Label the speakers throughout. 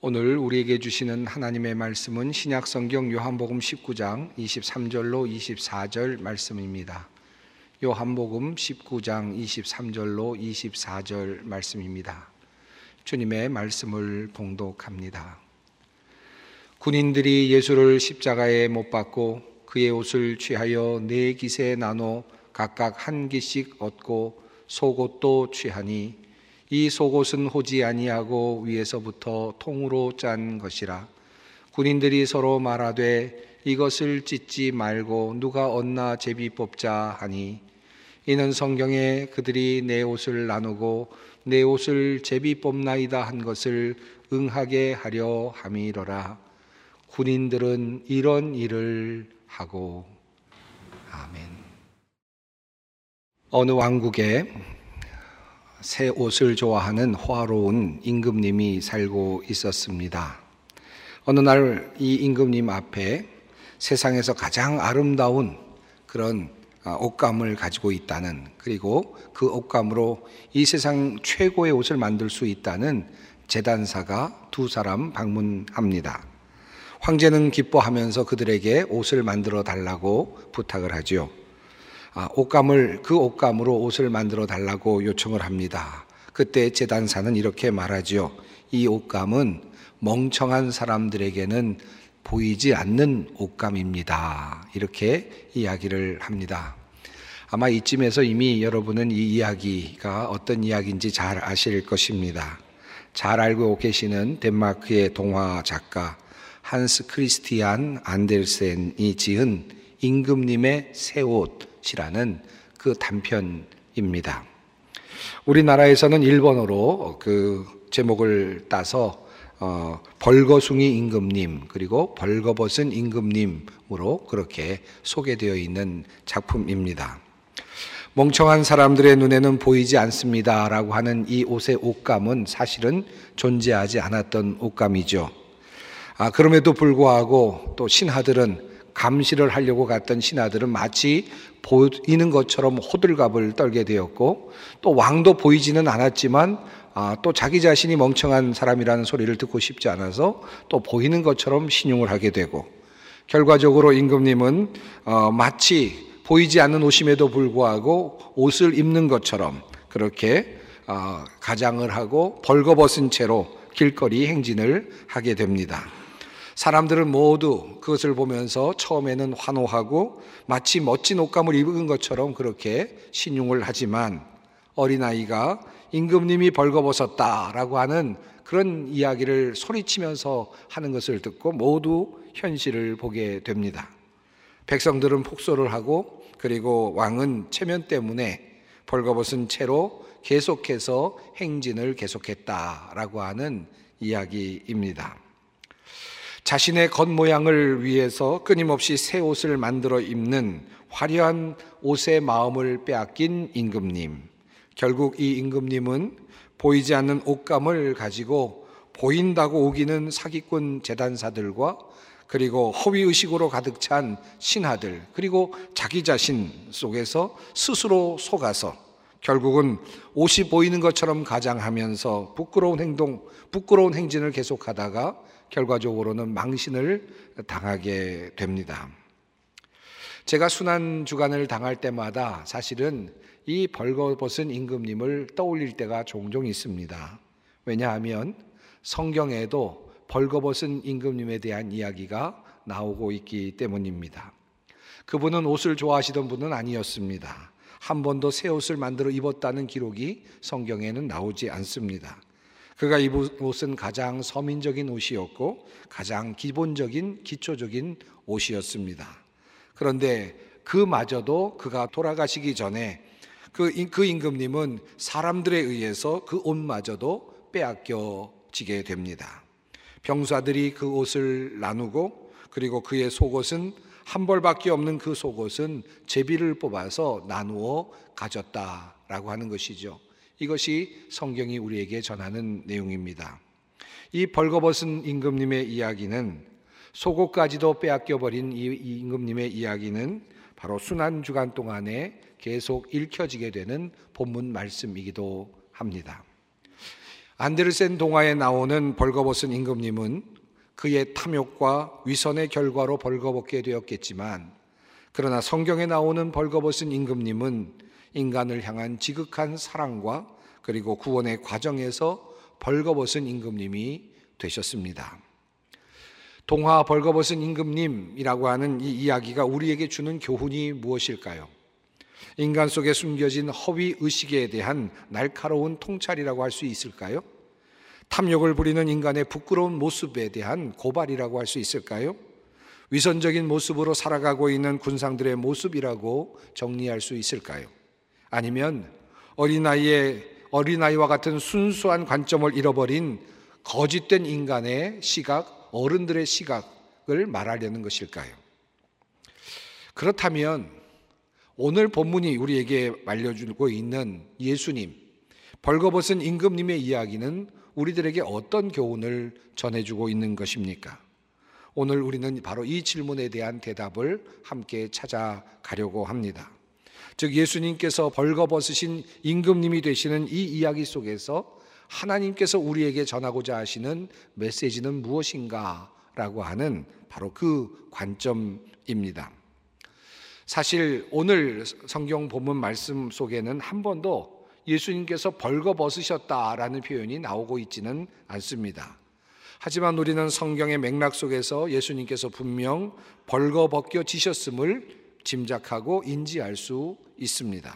Speaker 1: 오늘 우리에게 주시는 하나님의 말씀은 신약성경 요한복음 19장 23절로 24절 말씀입니다. 요한복음 19장 23절로 24절 말씀입니다. 주님의 말씀을 봉독합니다. 군인들이 예수를 십자가에 못 박고 그의 옷을 취하여 네 깃에 나눠 각각 한 깃씩 얻고 속옷도 취하니 이 속옷은 호지 아니하고 위에서부터 통으로 짠 것이라. 군인들이 서로 말하되 이것을 찢지 말고 누가 얻나 제비 뽑자 하니, 이는 성경에 그들이 내 옷을 나누고 내 옷을 제비 뽑나이다 한 것을 응하게 하려 함이로라. 군인들은 이런 일을 하고. 아멘. 어느 왕국에 새 옷을 좋아하는 화로운 임금님이 살고 있었습니다. 어느 날 이 임금님 앞에 세상에서 가장 아름다운 그런 옷감을 가지고 있다는, 그리고 그 옷감으로 이 세상 최고의 옷을 만들 수 있다는 제단사가 두 사람 방문합니다. 황제는 기뻐하면서 그들에게 옷을 만들어 달라고 부탁을 하죠. 그 옷감으로 옷을 만들어 달라고 요청을 합니다. 그때 제단사는 이렇게 말하죠. 이 옷감은 멍청한 사람들에게는 보이지 않는 옷감입니다. 이렇게 이야기를 합니다. 아마 이쯤에서 이미 여러분은 이 이야기가 어떤 이야기인지 잘 아실 것입니다. 잘 알고 계시는 덴마크의 동화 작가 한스 크리스티안 안델센이 지은 임금님의 새 옷이라는 그 단편입니다. 우리나라에서는 일본어로 그 제목을 따서 벌거숭이 임금님 그리고 벌거벗은 임금님으로 그렇게 소개되어 있는 작품입니다. 멍청한 사람들의 눈에는 보이지 않습니다 라고 하는 이 옷의 옷감은 사실은 존재하지 않았던 옷감이죠. 그럼에도 불구하고 또 신하들은, 감시를 하려고 갔던 신하들은 마치 보이는 것처럼 호들갑을 떨게 되었고, 또 왕도 보이지는 않았지만 또 자기 자신이 멍청한 사람이라는 소리를 듣고 싶지 않아서 또 보이는 것처럼 신용을 하게 되고, 결과적으로 임금님은 마치 보이지 않는 옷임에도 불구하고 옷을 입는 것처럼 그렇게 가장을 하고 벌거벗은 채로 길거리 행진을 하게 됩니다. 사람들은 모두 그것을 보면서 처음에는 환호하고 마치 멋진 옷감을 입은 것처럼 그렇게 신용을 하지만, 어린아이가 임금님이 벌거벗었다라고 하는 그런 이야기를 소리치면서 하는 것을 듣고 모두 현실을 보게 됩니다. 백성들은 폭소를 하고, 그리고 왕은 체면 때문에 벌거벗은 채로 계속해서 행진을 계속했다라고 하는 이야기입니다. 자신의 겉모양을 위해서 끊임없이 새 옷을 만들어 입는 화려한 옷의 마음을 빼앗긴 임금님. 결국 이 임금님은 보이지 않는 옷감을 가지고 보인다고 우기는 사기꾼 제단사들과, 그리고 허위의식으로 가득 찬 신하들, 그리고 자기 자신 속에서 스스로 속아서 결국은 옷이 보이는 것처럼 가장하면서 부끄러운 행진을 계속하다가 결과적으로는 망신을 당하게 됩니다. 제가 순환주간을 당할 때마다 사실은 이 벌거벗은 임금님을 떠올릴 때가 종종 있습니다. 왜냐하면 성경에도 벌거벗은 임금님에 대한 이야기가 나오고 있기 때문입니다. 그분은 옷을 좋아하시던 분은 아니었습니다. 한 번도 새 옷을 만들어 입었다는 기록이 성경에는 나오지 않습니다. 그가 입은 옷은 가장 서민적인 옷이었고 가장 기본적인 기초적인 옷이었습니다. 그런데 그마저도 그가 돌아가시기 전에 그 임금님은 사람들에 의해서 그 옷마저도 빼앗겨지게 됩니다. 병사들이 그 옷을 나누고, 그리고 그의 속옷은 한 벌밖에 없는 그 속옷은 제비를 뽑아서 나누어 가졌다라고 하는 것이죠. 이것이 성경이 우리에게 전하는 내용입니다. 이 벌거벗은 임금님의 이야기는, 속옷까지도 빼앗겨버린 이 임금님의 이야기는 바로 순환주간 동안에 계속 읽혀지게 되는 본문 말씀이기도 합니다. 안데르센 동화에 나오는 벌거벗은 임금님은 그의 탐욕과 위선의 결과로 벌거벗게 되었겠지만, 그러나 성경에 나오는 벌거벗은 임금님은 인간을 향한 지극한 사랑과 그리고 구원의 과정에서 벌거벗은 임금님이 되셨습니다. 동화 벌거벗은 임금님이라고 하는 이 이야기가 우리에게 주는 교훈이 무엇일까요? 인간 속에 숨겨진 허위 의식에 대한 날카로운 통찰이라고 할 수 있을까요? 탐욕을 부리는 인간의 부끄러운 모습에 대한 고발이라고 할 수 있을까요? 위선적인 모습으로 살아가고 있는 군상들의 모습이라고 정리할 수 있을까요? 아니면 어린아이와 같은 순수한 관점을 잃어버린 거짓된 인간의 시각, 어른들의 시각을 말하려는 것일까요? 그렇다면 오늘 본문이 우리에게 알려주고 있는 예수님, 벌거벗은 임금님의 이야기는 우리들에게 어떤 교훈을 전해주고 있는 것입니까? 오늘 우리는 바로 이 질문에 대한 대답을 함께 찾아가려고 합니다. 즉, 예수님께서 벌거벗으신 임금님이 되시는 이 이야기 속에서 하나님께서 우리에게 전하고자 하시는 메시지는 무엇인가 라고 하는 바로 그 관점입니다. 사실 오늘 성경 본문 말씀 속에는 한 번도 예수님께서 벌거벗으셨다라는 표현이 나오고 있지는 않습니다. 하지만 우리는 성경의 맥락 속에서 예수님께서 분명 벌거벗겨지셨음을 짐작하고 인지할 수 있습니다.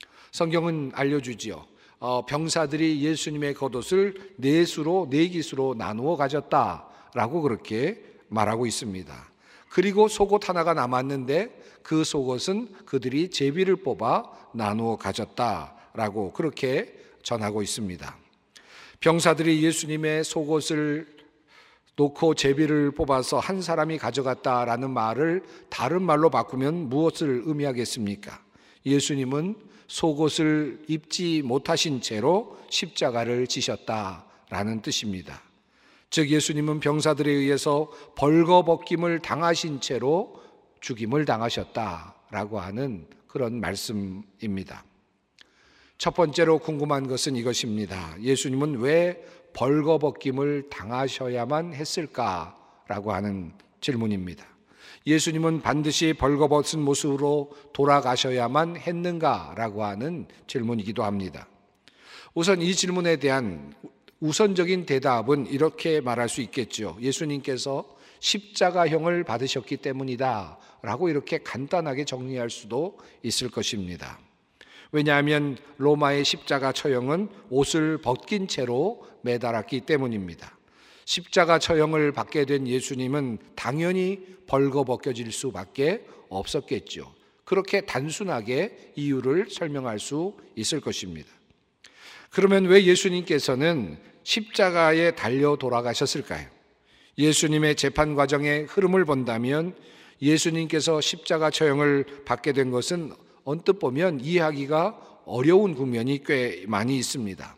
Speaker 1: 성경은 알려주지요. 병사들이 예수님의 겉옷을 네 깃으로 나누어 가졌다라고 그렇게 말하고 있습니다. 그리고 속옷 하나가 남았는데 그 속옷은 그들이 제비를 뽑아 나누어 가졌다라고 그렇게 전하고 있습니다. 병사들이 예수님의 속옷을 놓고 제비를 뽑아서 한 사람이 가져갔다라는 말을 다른 말로 바꾸면 무엇을 의미하겠습니까? 예수님은 속옷을 입지 못하신 채로 십자가를 지셨다라는 뜻입니다. 즉, 예수님은 병사들에 의해서 벌거벗김을 당하신 채로 죽임을 당하셨다라고 하는 그런 말씀입니다. 첫 번째로 궁금한 것은 이것입니다. 예수님은 왜 벌거벗김을 당하셔야만 했을까라고 하는 질문입니다. 예수님은 반드시 벌거벗은 모습으로 돌아가셔야만 했는가라고 하는 질문이기도 합니다. 우선 이 질문에 대한 우선적인 대답은 이렇게 말할 수 있겠죠. 예수님께서 십자가형을 받으셨기 때문이다 라고 이렇게 간단하게 정리할 수도 있을 것입니다. 왜냐하면 로마의 십자가 처형은 옷을 벗긴 채로 매달았기 때문입니다. 십자가 처형을 받게 된 예수님은 당연히 벌거벗겨질 수밖에 없었겠죠. 그렇게 단순하게 이유를 설명할 수 있을 것입니다. 그러면 왜 예수님께서는 십자가에 달려 돌아가셨을까요? 예수님의 재판 과정의 흐름을 본다면 예수님께서 십자가 처형을 받게 된 것은 언뜻 보면 이해하기가 어려운 국면이 꽤 많이 있습니다.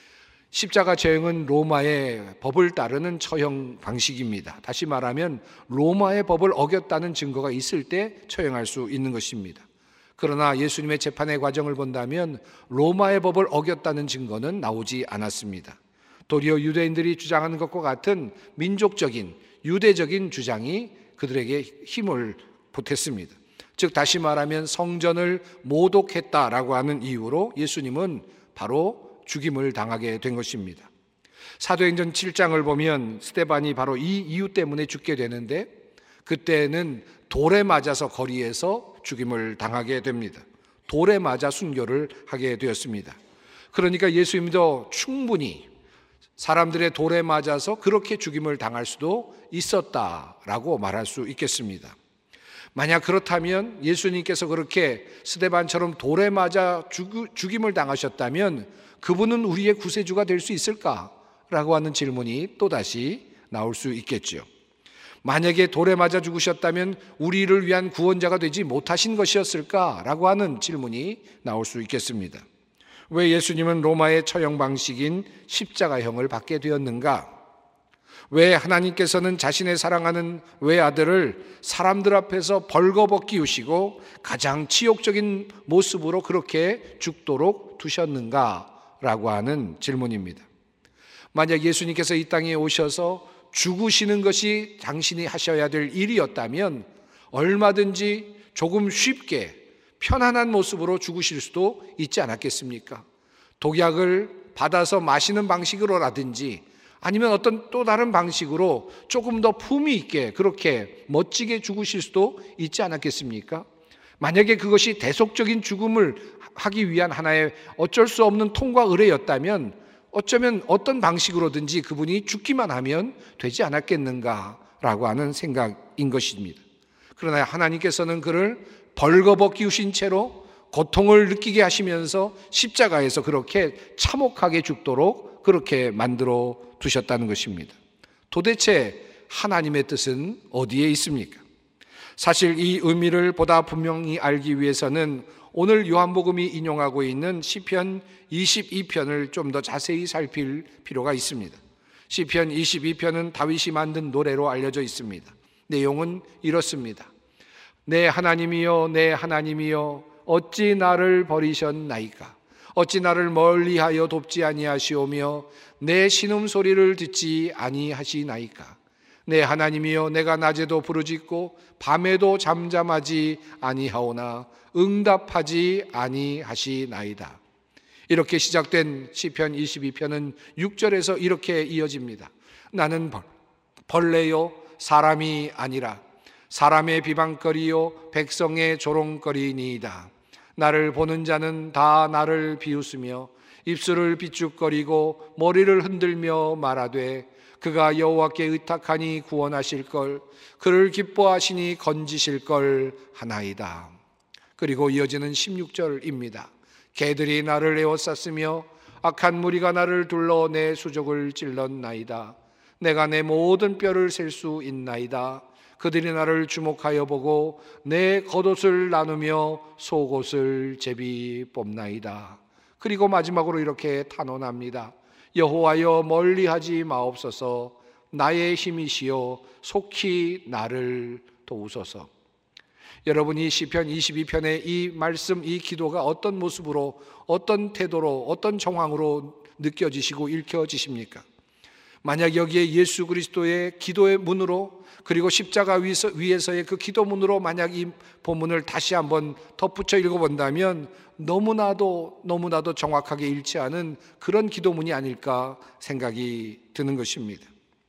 Speaker 1: 십자가 처형은 로마의 법을 따르는 처형 방식입니다. 다시 말하면 로마의 법을 어겼다는 증거가 있을 때 처형할 수 있는 것입니다. 그러나 예수님의 재판의 과정을 본다면 로마의 법을 어겼다는 증거는 나오지 않았습니다. 도리어 유대인들이 주장하는 것과 같은 민족적인 유대적인 주장이 그들에게 힘을 보탰습니다. 즉 다시 말하면 성전을 모독했다라고 하는 이유로 예수님은 바로 죽임을 당하게 된 것입니다. 사도행전 7장을 보면 스데반이 바로 이 이유 때문에 죽게 되는데 그때는 돌에 맞아서 거리에서 죽임을 당하게 됩니다. 돌에 맞아 순교를 하게 되었습니다. 그러니까 예수님도 충분히 사람들의 돌에 맞아서 그렇게 죽임을 당할 수도 있었다라고 말할 수 있겠습니다. 만약 그렇다면 예수님께서 그렇게 스데반처럼 돌에 맞아 죽임을 당하셨다면 그분은 우리의 구세주가 될 수 있을까라고 하는 질문이 또다시 나올 수 있겠죠. 만약에 돌에 맞아 죽으셨다면 우리를 위한 구원자가 되지 못하신 것이었을까라고 하는 질문이 나올 수 있겠습니다. 왜 예수님은 로마의 처형 방식인 십자가형을 받게 되었는가? 왜 하나님께서는 자신의 사랑하는 외아들을 사람들 앞에서 벌거벗기우시고 가장 치욕적인 모습으로 그렇게 죽도록 두셨는가라고 하는 질문입니다. 만약 예수님께서 이 땅에 오셔서 죽으시는 것이 당신이 하셔야 될 일이었다면 얼마든지 조금 쉽게 편안한 모습으로 죽으실 수도 있지 않았겠습니까? 독약을 받아서 마시는 방식으로라든지 아니면 어떤 또 다른 방식으로 조금 더 품위 있게 그렇게 멋지게 죽으실 수도 있지 않았겠습니까? 만약에 그것이 대속적인 죽음을 하기 위한 하나의 어쩔 수 없는 통과 의례였다면 어쩌면 어떤 방식으로든지 그분이 죽기만 하면 되지 않았겠는가라고 하는 생각인 것입니다. 그러나 하나님께서는 그를 벌거벗기우신 채로 고통을 느끼게 하시면서 십자가에서 그렇게 참혹하게 죽도록 그렇게 만들어 두셨다는 것입니다. 도대체 하나님의 뜻은 어디에 있습니까? 사실 이 의미를 보다 분명히 알기 위해서는 오늘 요한복음이 인용하고 있는 시편 22편을 좀 더 자세히 살필 필요가 있습니다. 시편 22편은 다윗이 만든 노래로 알려져 있습니다. 내용은 이렇습니다. 내 하나님이여 내 하나님이여 어찌 나를 버리셨나이까? 어찌 나를 멀리하여 돕지 아니하시오며 내 신음소리를 듣지 아니하시나이까? 내 하나님이여 내가 낮에도 부르짖고 밤에도 잠잠하지 아니하오나 응답하지 아니하시나이다. 이렇게 시작된 시편 22편은 6절에서 이렇게 이어집니다. 나는 벌레요 사람이 아니라 사람의 비방거리요 백성의 조롱거리니이다. 나를 보는 자는 다 나를 비웃으며 입술을 비죽거리고 머리를 흔들며 말하되 그가 여호와께 의탁하니 구원하실 걸 그를 기뻐하시니 건지실 걸 하나이다. 그리고 이어지는 16절입니다. 개들이 나를 에워쌌으며 악한 무리가 나를 둘러 내 수족을 찔렀나이다. 내가 내 모든 뼈를 셀 수 있나이다. 그들이 나를 주목하여 보고 내 겉옷을 나누며 속옷을 제비 뽑나이다. 그리고 마지막으로 이렇게 탄원합니다. 여호와여 멀리하지 마옵소서. 나의 힘이시여 속히 나를 도우소서. 여러분이 시편 22편의 이 말씀, 이 기도가 어떤 모습으로, 어떤 태도로, 어떤 정황으로 느껴지시고 읽혀지십니까? 만약 여기에 예수 그리스도의 기도의 문으로 그리고 십자가 위에서의 그 기도문으로 만약 이 본문을 다시 한번 덧붙여 읽어본다면 너무나도 정확하게 일치하는 그런 기도문이 아닐까 생각이 드는 것입니다.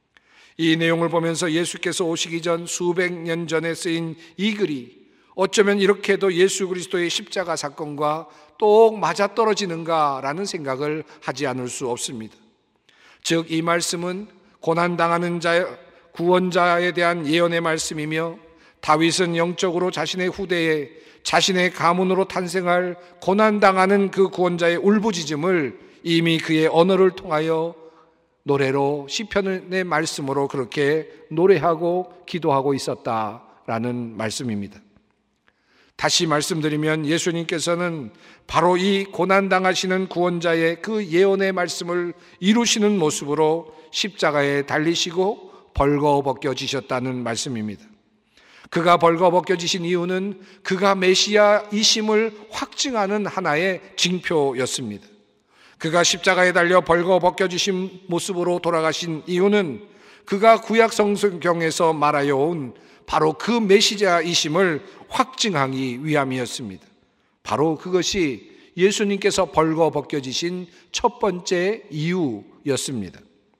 Speaker 1: 이 내용을 보면서 예수께서 오시기 전 수백 년 전에 쓰인 이 글이 어쩌면 이렇게도 예수 그리스도의 십자가 사건과 똑 맞아떨어지는가라는 생각을 하지 않을 수 없습니다. 즉 이 말씀은 고난당하는 자, 구원자에 대한 예언의 말씀이며 다윗은 영적으로 자신의 후대에 자신의 가문으로 탄생할 고난당하는 그 구원자의 울부짖음을 이미 그의 언어를 통하여 노래로 시편의 말씀으로 그렇게 노래하고 기도하고 있었다라는 말씀입니다. 다시 말씀드리면 예수님께서는 바로 이 고난당하시는 구원자의 그 예언의 말씀을 이루시는 모습으로 십자가에 달리시고 벌거벗겨지셨다는 말씀입니다. 그가 벌거벗겨지신 이유는 그가 메시아이심을 확증하는 하나의 징표였습니다. 그가 십자가에 달려 벌거벗겨지신 모습으로 돌아가신 이유는 그가 구약 성경에서 말하여 온 바로 그 메시아이심을 확증하기 위함이었습니다. 바로 그것이 예수님께서 벌거벗겨지신 첫 번째 이유였습니다.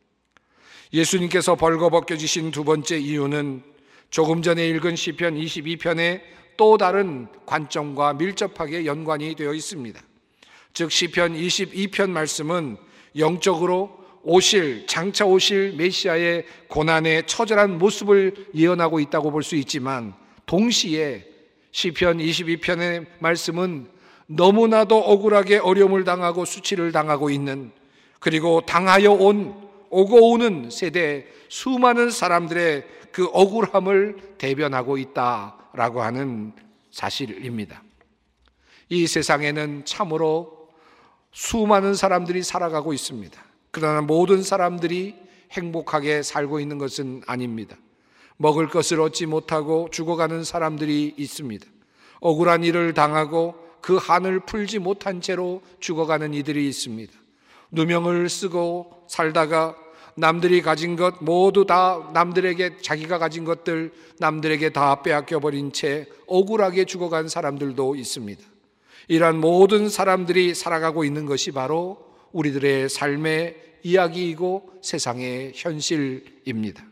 Speaker 1: 예수님께서 벌거벗겨지신 두 번째 이유는 조금 전에 읽은 시편 22편의 또 다른 관점과 밀접하게 연관이 되어 있습니다. 즉 시편 22편 말씀은 영적으로 장차 오실 메시아의 고난의 처절한 모습을 예언하고 있다고 볼 수 있지만 동시에 시편 22편의 말씀은 너무나도 억울하게 어려움을 당하고 수치를 당하고 있는 그리고 당하여 오고 오는 세대 수많은 사람들의 그 억울함을 대변하고 있다라고 하는 사실입니다. 이 세상에는 참으로 수많은 사람들이 살아가고 있습니다. 그러나 모든 사람들이 행복하게 살고 있는 것은 아닙니다. 먹을 것을 얻지 못하고 죽어가는 사람들이 있습니다. 억울한 일을 당하고 그 한을 풀지 못한 채로 죽어가는 이들이 있습니다. 누명을 쓰고 살다가 남들이 가진 것 모두 다 남들에게, 자기가 가진 것들 남들에게 다 빼앗겨버린 채 억울하게 죽어간 사람들도 있습니다. 이러한 모든 사람들이 살아가고 있는 것이 바로 우리들의 삶의 이야기이고 세상의 현실입니다.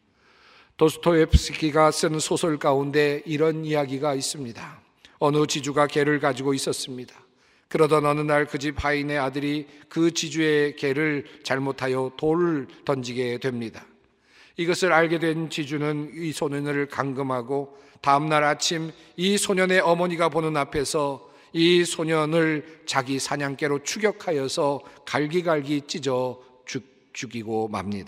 Speaker 1: 도스토옙스키가 쓴 소설 가운데 이런 이야기가 있습니다. 어느 지주가 개를 가지고 있었습니다. 그러던 어느 날 그 집 하인의 아들이 그 지주의 개를 잘못하여 돌을 던지게 됩니다. 이것을 알게 된 지주는 이 소년을 감금하고 다음날 아침 이 소년의 어머니가 보는 앞에서 이 소년을 자기 사냥개로 추격하여서 갈기갈기 찢어 죽이고 맙니다.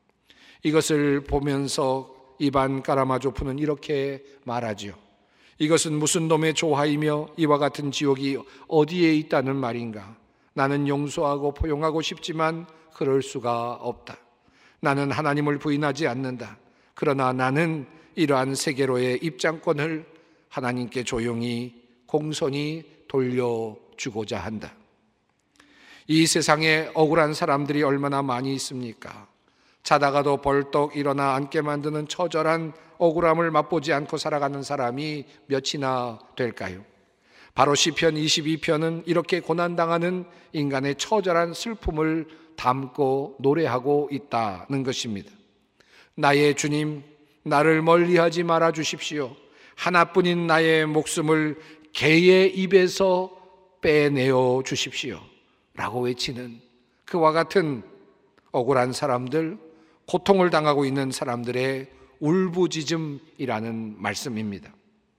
Speaker 1: 이것을 보면서 이반 까라마조프는 이렇게 말하지요. 이것은 무슨 놈의 조화이며 이와 같은 지옥이 어디에 있다는 말인가. 나는 용서하고 포용하고 싶지만 그럴 수가 없다. 나는 하나님을 부인하지 않는다. 그러나 나는 이러한 세계로의 입장권을 하나님께 조용히 공손히 돌려주고자 한다. 이 세상에 억울한 사람들이 얼마나 많이 있습니까? 자다가도 벌떡 일어나 앉게 만드는 처절한 억울함을 맛보지 않고 살아가는 사람이 몇이나 될까요? 바로 시편 22편은 이렇게 고난당하는 인간의 처절한 슬픔을 담고 노래하고 있다는 것입니다. 나의 주님, 나를 멀리하지 말아 주십시오. 하나뿐인 나의 목숨을 개의 입에서 빼내어 주십시오 라고 외치는 그와 같은 억울한 사람들, 고통을 당하고 있는 사람들의 울부짖음이라는 말씀입니다.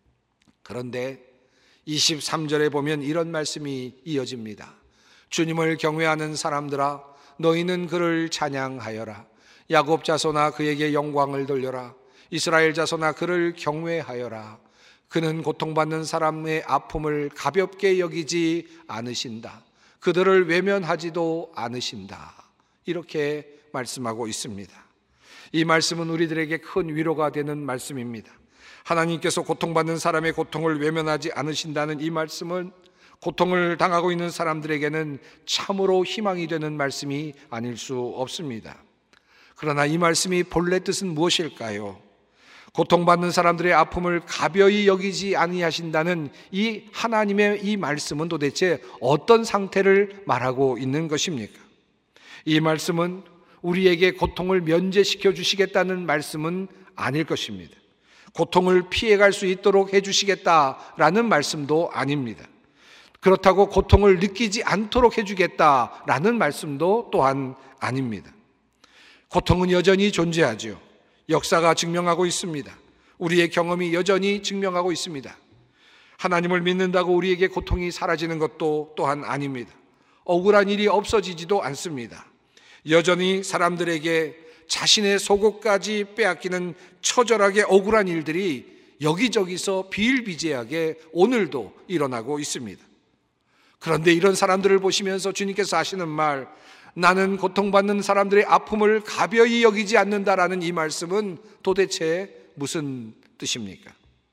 Speaker 1: 그런데 23절에 보면 이런 말씀이 이어집니다. 주님을 경외하는 사람들아, 너희는 그를 찬양하여라. 야곱 자손아, 그에게 영광을 돌려라. 이스라엘 자손아, 그를 경외하여라. 그는 고통받는 사람의 아픔을 가볍게 여기지 않으신다. 그들을 외면하지도 않으신다. 이렇게 말씀하고 있습니다. 이 말씀은 우리들에게 큰 위로가 되는 말씀입니다. 하나님께서 고통받는 사람의 고통을 외면하지 않으신다는 이 말씀은 고통을 당하고 있는 사람들에게는 참으로 희망이 되는 말씀이 아닐 수 없습니다. 그러나 이 말씀이 본래 뜻은 무엇일까요? 고통받는 사람들의 아픔을 가벼이 여기지 아니하신다는 이 하나님의 이 말씀은 도대체 어떤 상태를 말하고 있는 것입니까? 이 말씀은 우리에게 고통을 면제시켜 주시겠다는 말씀은 아닐 것입니다. 고통을 피해갈 수 있도록 해주시겠다라는 말씀도 아닙니다. 그렇다고 고통을 느끼지 않도록 해주겠다라는 말씀도 또한 아닙니다. 고통은 여전히 존재하죠. 역사가 증명하고 있습니다. 우리의 경험이 여전히 증명하고 있습니다. 하나님을 믿는다고 우리에게 고통이 사라지는 것도 또한 아닙니다. 억울한 일이 없어지지도 않습니다. 여전히 사람들에게 자신의 속옷까지 빼앗기는 처절하게 억울한 일들이 여기저기서 비일비재하게 오늘도 일어나고 있습니다. 그런데 이런 사람들을 보시면서 주님께서 하시는 말, 나는 고통받는 사람들의 아픔을 가벼이 여기지 않는다라는 이 말씀은 도대체 무슨 뜻입니까?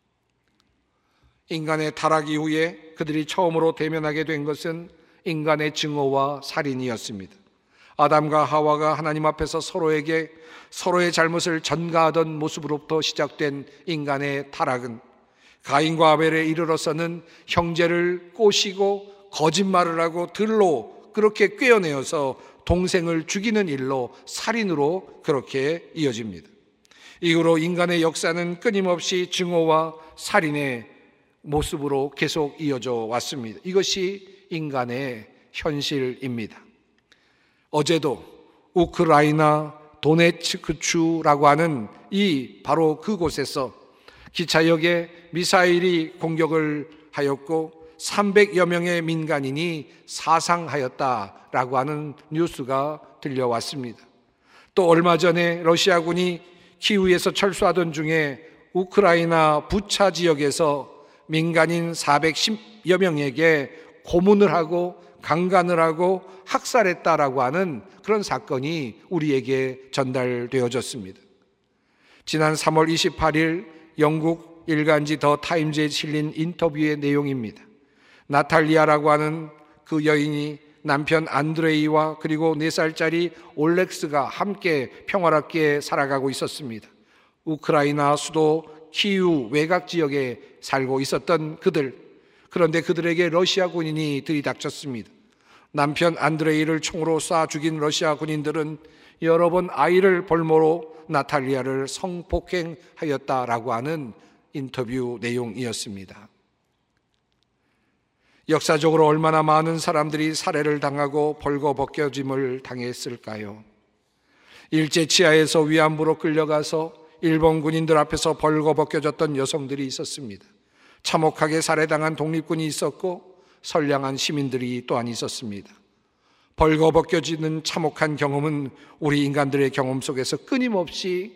Speaker 1: 인간의 타락 이후에 그들이 처음으로 대면하게 된 것은 인간의 증오와 살인이었습니다. 아담과 하와가 하나님 앞에서 서로의 잘못을 전가하던 모습으로부터 시작된 인간의 타락은 가인과 아벨에 이르러서는 형제를 꼬시고 거짓말을 하고 들로 그렇게 꿰어내어서 동생을 죽이는 일로 살인으로 그렇게 이어집니다. 이후로 인간의 역사는 끊임없이 증오와 살인의 모습으로 계속 이어져 왔습니다. 이것이 인간의 현실입니다. 어제도 우크라이나 도네츠크주라고 하는 바로 그곳에서 기차역에 미사일이 공격을 하였고 300여 명의 민간인이 사상하였다라고 하는 뉴스가 들려왔습니다. 또 얼마 전에 러시아군이 키우에서 철수하던 중에 우크라이나 부차 지역에서 민간인 410여 명에게 고문을 하고 강간을 하고 학살했다라고 하는 그런 사건이 우리에게 전달되어졌습니다. 지난 3월 28일 영국 일간지 더 타임즈에 실린 인터뷰의 내용입니다. 나탈리아라고 하는 그 여인이 남편 안드레이와 그리고 4살짜리 올렉스가 함께 평화롭게 살아가고 있었습니다. 우크라이나 수도 키이우 외곽 지역에 살고 있었던 그들, 그런데 그들에게 러시아 군인이 들이닥쳤습니다. 남편 안드레이를 총으로 쏴 죽인 러시아 군인들은 여러 번 아이를 볼모로 나탈리아를 성폭행하였다라고 하는 인터뷰 내용이었습니다. 역사적으로 얼마나 많은 사람들이 살해를 당하고 벌거벗겨짐을 당했을까요? 일제 치하에서 위안부로 끌려가서 일본 군인들 앞에서 벌거벗겨졌던 여성들이 있었습니다. 참혹하게 살해당한 독립군이 있었고 선량한 시민들이 또한 있었습니다. 벌거벗겨지는 참혹한 경험은 우리 인간들의 경험 속에서 끊임없이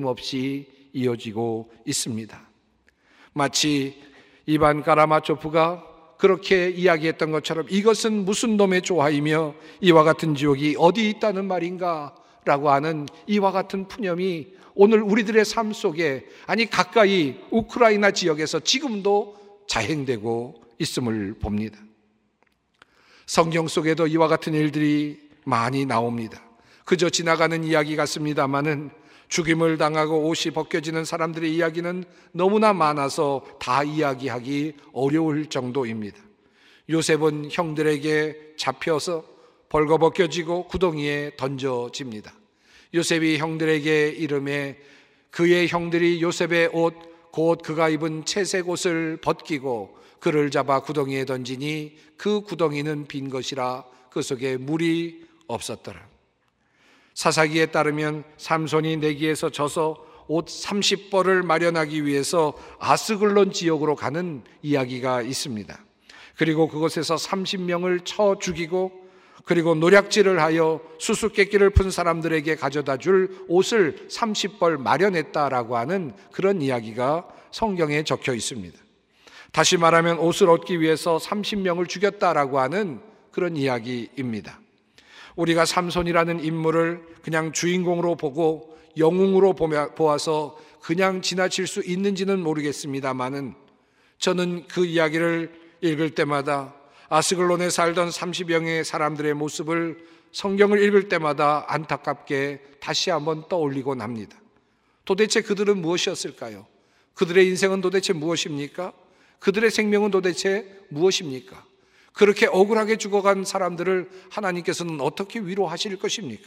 Speaker 1: 이어지고 있습니다. 마치 이반 까라마초프가 그렇게 이야기했던 것처럼 이것은 무슨 놈의 조화이며 이와 같은 지옥이 어디 있다는 말인가 라고 하는 이와 같은 푸념이 오늘 우리들의 삶 속에, 아니 가까이 우크라이나 지역에서 지금도 자행되고 있음을 봅니다. 성경 속에도 이와 같은 일들이 많이 나옵니다. 그저 지나가는 이야기 같습니다마는 죽임을 당하고 옷이 벗겨지는 사람들의 이야기는 너무나 많아서 다 이야기하기 어려울 정도입니다. 요셉은 형들에게 잡혀서 벌거벗겨지고 구덩이에 던져집니다. 요셉이 형들에게 이르매 그의 형들이 요셉의 옷 곧 그가 입은 채색 옷을 벗기고 그를 잡아 구덩이에 던지니 그 구덩이는 빈 것이라 그 속에 물이 없었더라. 사사기에 따르면 삼손이 내기에서 져서 옷 30벌을 마련하기 위해서 아스글론 지역으로 가는 이야기가 있습니다. 그리고 그곳에서 30명을 쳐 죽이고 그리고 노략질을 하여 수수께끼를 푼 사람들에게 가져다 줄 옷을 30벌 마련했다라고 하는 그런 이야기가 성경에 적혀 있습니다. 다시 말하면 옷을 얻기 위해서 30명을 죽였다라고 하는 그런 이야기입니다. 우리가 삼손이라는 인물을 그냥 주인공으로 보고 영웅으로 보아서 그냥 지나칠 수 있는지는 모르겠습니다만은 저는 그 이야기를 읽을 때마다 아스글론에 살던 30여 명의 사람들의 모습을 성경을 읽을 때마다 안타깝게 다시 한번 떠올리곤 합니다. 도대체 그들은 무엇이었을까요? 그들의 인생은 도대체 무엇입니까? 그들의 생명은 도대체 무엇입니까? 그렇게 억울하게 죽어간 사람들을 하나님께서는 어떻게 위로하실 것입니까?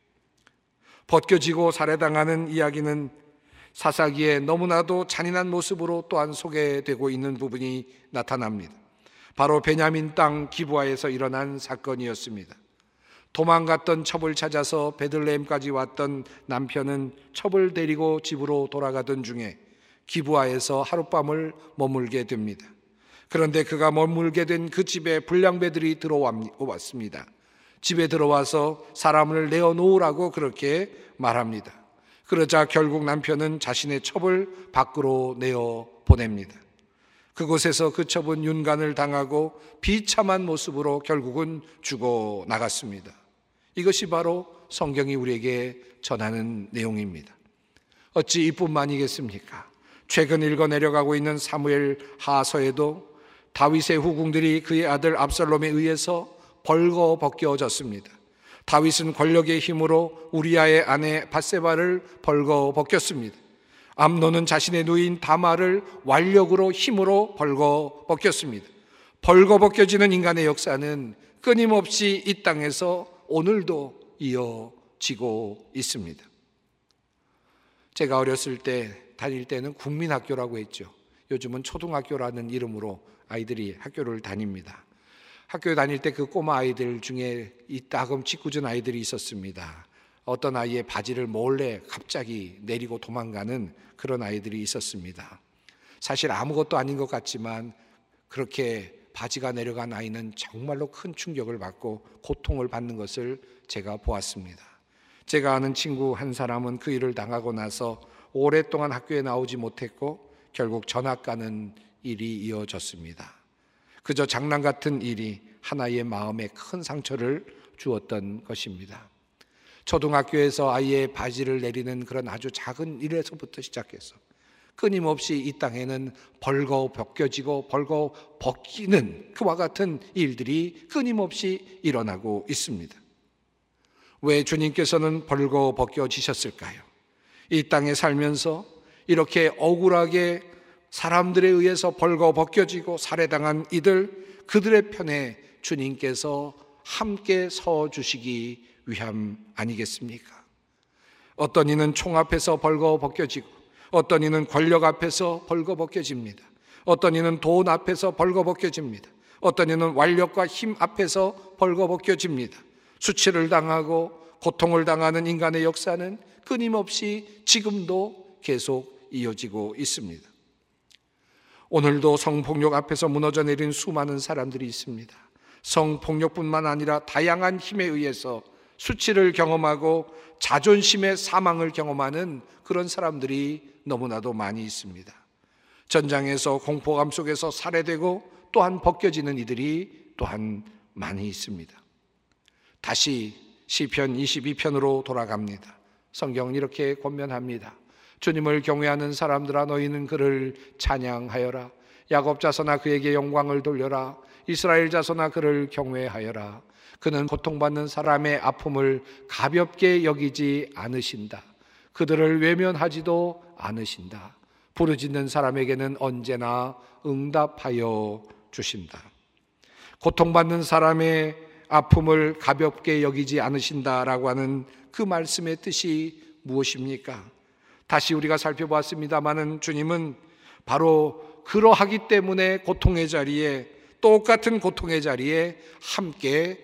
Speaker 1: 벗겨지고 살해당하는 이야기는 사사기에 너무나도 잔인한 모습으로 또한 소개되고 있는 부분이 나타납니다. 바로 베냐민 땅 기브아에서 일어난 사건이었습니다. 도망갔던 첩을 찾아서 베들레헴까지 왔던 남편은 첩을 데리고 집으로 돌아가던 중에 기브아에서 하룻밤을 머물게 됩니다. 그런데 그가 머물게 된 그 집에 불량배들이 들어왔습니다. 집에 들어와서 사람을 내어놓으라고 그렇게 말합니다. 그러자 결국 남편은 자신의 첩을 밖으로 내어 보냅니다. 그곳에서 그 첩은 윤간을 당하고 비참한 모습으로 결국은 죽어 나갔습니다. 이것이 바로 성경이 우리에게 전하는 내용입니다. 어찌 이뿐만이겠습니까? 최근 읽어 내려가고 있는 사무엘 하서에도 다윗의 후궁들이 그의 아들 압살롬에 의해서 벌거벗겨졌습니다. 다윗은 권력의 힘으로 우리아의 아내 밧세바를 벌거벗겼습니다. 암논은 자신의 누인 다말을 완력으로 힘으로 벌거벗겼습니다. 벌거벗겨지는 인간의 역사는 끊임없이 이 땅에서 오늘도 이어지고 있습니다. 제가 어렸을 때 다닐 때는 국민학교라고 했죠. 요즘은 초등학교라는 이름으로 아이들이 학교를 다닙니다. 학교에 다닐 때 그 꼬마 아이들 중에 이따금 짓궂은 아이들이 있었습니다. 어떤 아이의 바지를 몰래 갑자기 내리고 도망가는 그런 아이들이 있었습니다. 사실 아무것도 아닌 것 같지만 그렇게 바지가 내려간 아이는 정말로 큰 충격을 받고 고통을 받는 것을 제가 보았습니다. 제가 아는 친구 한 사람은 그 일을 당하고 나서 오랫동안 학교에 나오지 못했고 결국 전학 가는 일이 이어졌습니다. 그저 장난 같은 일이 하나의 마음에 큰 상처를 주었던 것입니다. 초등학교에서 아이의 바지를 내리는 그런 아주 작은 일에서부터 시작해서 끊임없이 이 땅에는 벌거 벗겨지고 벌거 벗기는 그와 같은 일들이 끊임없이 일어나고 있습니다. 왜 주님께서는 벌거 벗겨지셨을까요? 이 땅에 살면서 이렇게 억울하게 사람들에 의해서 벌거 벗겨지고 살해당한 그들의 편에 주님께서 함께 서 주시기 위함 아니겠습니까? 어떤 이는 총 앞에서 벌거 벗겨지고, 어떤 이는 권력 앞에서 벌거 벗겨집니다. 어떤 이는 돈 앞에서 벌거 벗겨집니다. 어떤 이는 완력과 힘 앞에서 벌거 벗겨집니다. 수치를 당하고 고통을 당하는 인간의 역사는 끊임없이 지금도 계속 이어지고 있습니다. 오늘도 성폭력 앞에서 무너져 내린 수많은 사람들이 있습니다. 성폭력뿐만 아니라 다양한 힘에 의해서 수치를 경험하고 자존심의 사망을 경험하는 그런 사람들이 너무나도 많이 있습니다. 전장에서 공포감 속에서 살해되고 또한 벗겨지는 이들이 또한 많이 있습니다. 다시 시편 22편으로 돌아갑니다. 성경은 이렇게 권면합니다. 주님을 경외하는 사람들아, 너희는 그를 찬양하여라. 야곱 자손아, 그에게 영광을 돌려라. 이스라엘 자손아, 그를 경외하여라. 그는 고통받는 사람의 아픔을 가볍게 여기지 않으신다. 그들을 외면하지도 않으신다. 부르짖는 사람에게는 언제나 응답하여 주신다. 고통받는 사람의 아픔을 가볍게 여기지 않으신다라고 하는 그 말씀의 뜻이 무엇입니까? 다시 우리가 살펴봤습니다마는 주님은 바로 그러하기 때문에 고통의 자리에, 똑같은 고통의 자리에 함께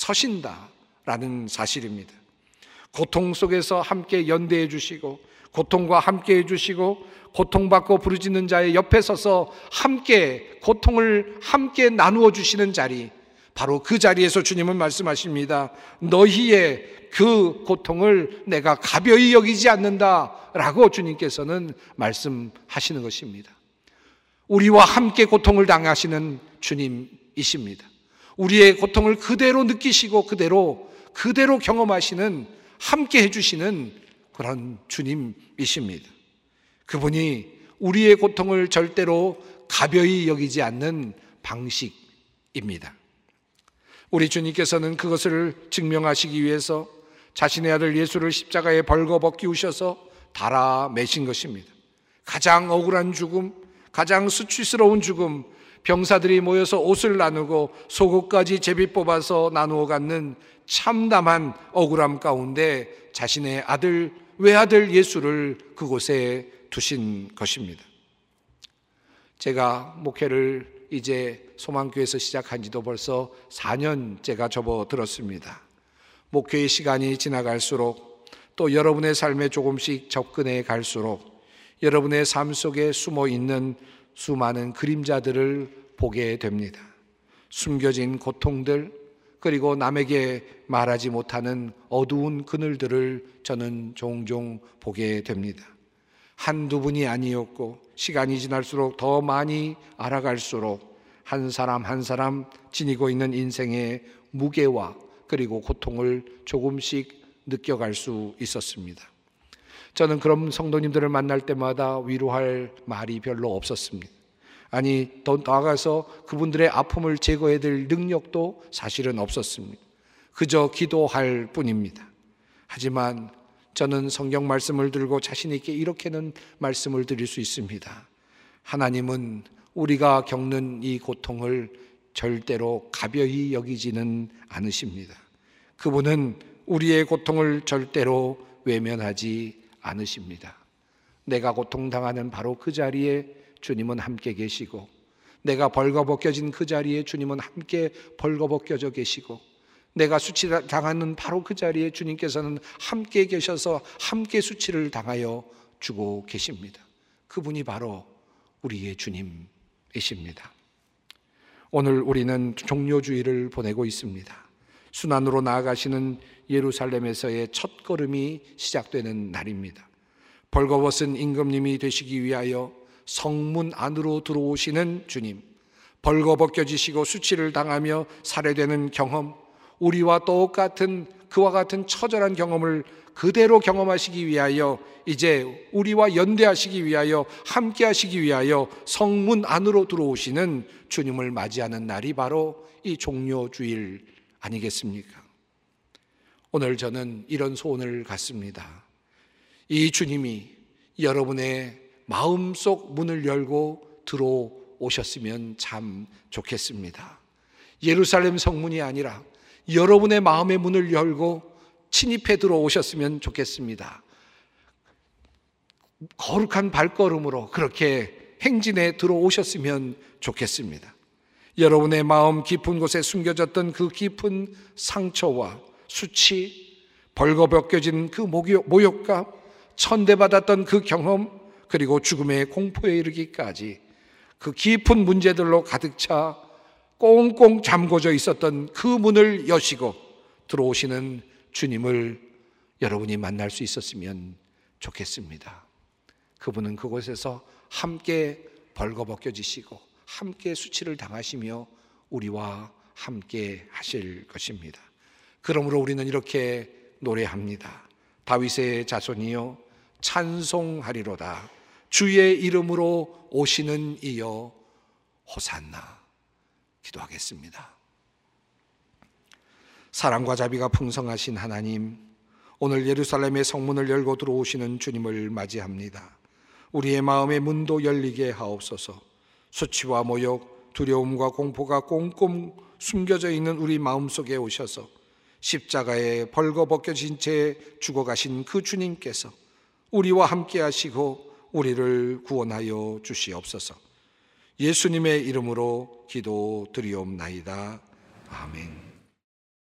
Speaker 1: 서신다라는 사실입니다. 고통 속에서 함께 연대해 주시고, 고통과 함께 해주시고, 고통받고 부르짖는 자의 옆에 서서 함께 고통을 함께 나누어 주시는 자리, 바로 그 자리에서 주님은 말씀하십니다. 너희의 그 고통을 내가 가벼이 여기지 않는다라고 주님께서는 말씀하시는 것입니다. 우리와 함께 고통을 당하시는 주님이십니다. 우리의 고통을 그대로 느끼시고 그대로 경험하시는, 함께 해주시는 그런 주님이십니다. 그분이 우리의 고통을 절대로 가벼이 여기지 않는 방식입니다. 우리 주님께서는 그것을 증명하시기 위해서 자신의 아들 예수를 십자가에 벌거벗기우셔서 달아매신 것입니다. 가장 억울한 죽음, 가장 수치스러운 죽음, 병사들이 모여서 옷을 나누고 속옷까지 제비 뽑아서 나누어 갖는 참담한 억울함 가운데 자신의 아들, 외아들 예수를 그곳에 두신 것입니다. 제가 목회를 이제 소망교회에서 시작한 지도 벌써 4년째가 접어들었습니다. 목회의 시간이 지나갈수록 또 여러분의 삶에 조금씩 접근해 갈수록 여러분의 삶 속에 숨어 있는 수많은 그림자들을 보게 됩니다. 숨겨진 고통들, 그리고 남에게 말하지 못하는 어두운 그늘들을 저는 종종 보게 됩니다. 한두 분이 아니었고 시간이 지날수록 더 많이 알아갈수록 한 사람 한 사람 지니고 있는 인생의 무게와 그리고 고통을 조금씩 느껴갈 수 있었습니다. 저는 그런 성도님들을 만날 때마다 위로할 말이 별로 없었습니다. 아니, 더 나아가서 그분들의 아픔을 제거해야 될 능력도 사실은 없었습니다. 그저 기도할 뿐입니다. 하지만 저는 성경 말씀을 들고 자신 있게 이렇게는 말씀을 드릴 수 있습니다. 하나님은 우리가 겪는 이 고통을 절대로 가벼이 여기지는 않으십니다. 그분은 우리의 고통을 절대로 외면하지 않으십니다. 내가 고통당하는 바로 그 자리에 주님은 함께 계시고, 내가 벌거벗겨진 그 자리에 주님은 함께 벌거벗겨져 계시고, 내가 수치당하는 바로 그 자리에 주님께서는 함께 계셔서 함께 수치를 당하여 주고 계십니다. 그분이 바로 우리의 주님이십니다. 오늘 우리는 종료주일을 보내고 있습니다. 순환으로 나아가시는 예루살렘에서의 첫 걸음이 시작되는 날입니다. 벌거벗은 임금님이 되시기 위하여 성문 안으로 들어오시는 주님, 벌거벗겨지시고 수치를 당하며 살해되는 경험, 우리와 똑같은 그와 같은 처절한 경험을 그대로 경험하시기 위하여 이제 우리와 연대하시기 위하여 함께 하시기 위하여 성문 안으로 들어오시는 주님을 맞이하는 날이 바로 이 종료주일 아니겠습니까? 오늘 저는 이런 소원을 갖습니다. 이 주님이 여러분의 마음속 문을 열고 들어오셨으면 참 좋겠습니다. 예루살렘 성문이 아니라 여러분의 마음의 문을 열고 침입해 들어오셨으면 좋겠습니다. 거룩한 발걸음으로 그렇게 행진해 들어오셨으면 좋겠습니다. 여러분의 마음 깊은 곳에 숨겨졌던 그 깊은 상처와 수치, 벌거벗겨진 그 모욕감, 천대받았던 그 경험, 그리고 죽음의 공포에 이르기까지 그 깊은 문제들로 가득 차 꽁꽁 잠궈져 있었던 그 문을 여시고 들어오시는 주님을 여러분이 만날 수 있었으면 좋겠습니다. 그분은 그곳에서 함께 벌거벗겨지시고 함께 수치를 당하시며 우리와 함께 하실 것입니다. 그러므로 우리는 이렇게 노래합니다. 다윗의 자손이여 찬송하리로다. 주의 이름으로 오시는 이여 호산나. 기도하겠습니다. 사랑과 자비가 풍성하신 하나님, 오늘 예루살렘의 성문을 열고 들어오시는 주님을 맞이합니다. 우리의 마음의 문도 열리게 하옵소서. 수치와 모욕, 두려움과 공포가 꽁꽁 숨겨져 있는 우리 마음속에 오셔서 십자가에 벌거벗겨진 채 죽어가신 그 주님께서 우리와 함께 하시고 우리를 구원하여 주시옵소서. 예수님의 이름으로 기도드리옵나이다. 아멘.